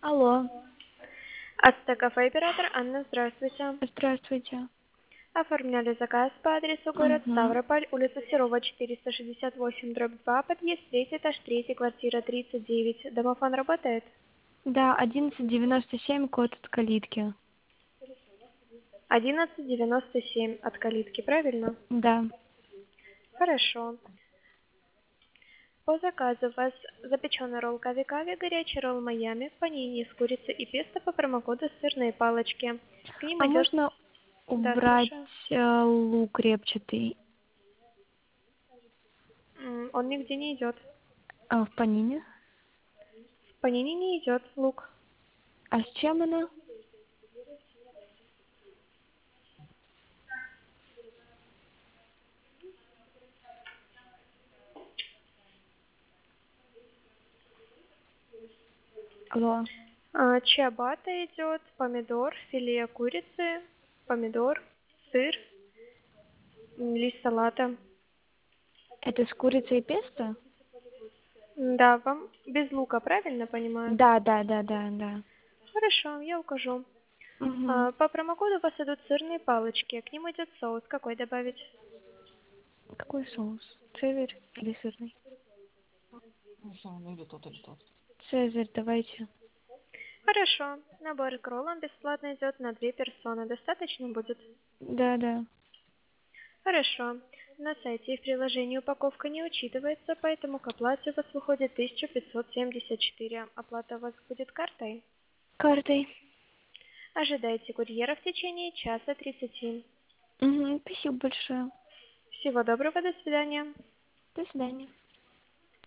Алло, Ацтекафе оператор Анна, здравствуйте. здравствуйте. Оформляли заказ по адресу город Мгм. Ставрополь, улица Серова, 468/2, подъезд 3, этаж 3, квартира 39. Домофон работает? Да, 1197, код от калитки. 1197 от калитки, правильно? Да. Хорошо. По заказу у вас запеченный ролл кави-кави, горячий ролл Майами, панини из курицы и песто по промокоду сырные палочки. К ним А идет... можно Да, убрать слушаю. лук репчатый Он нигде не идет. в панине? В панини не идет лук. А с чем она? Алло. Чиабатта идет, помидор, филе курицы, помидор, сыр, лист салата. Это с курицей и песто? Да, вам без лука, правильно понимаю? Да, да, да, да, да. Хорошо, я укажу. Угу. По промокоду у вас идут сырные палочки, к ним идет соус. Какой добавить? Какой соус? Цезарь или сырный? Цезарь, давайте. Хорошо, набор к роллам бесплатно идет на 2 персоны. Достаточно будет? Да, да. Хорошо. На сайте и в приложении упаковка не учитывается, поэтому к оплате у вас выходит 1574. Оплата у вас будет картой? Картой. Ожидайте курьера в течение часа 30. Угу. Спасибо большое. Всего доброго, до свидания. До свидания.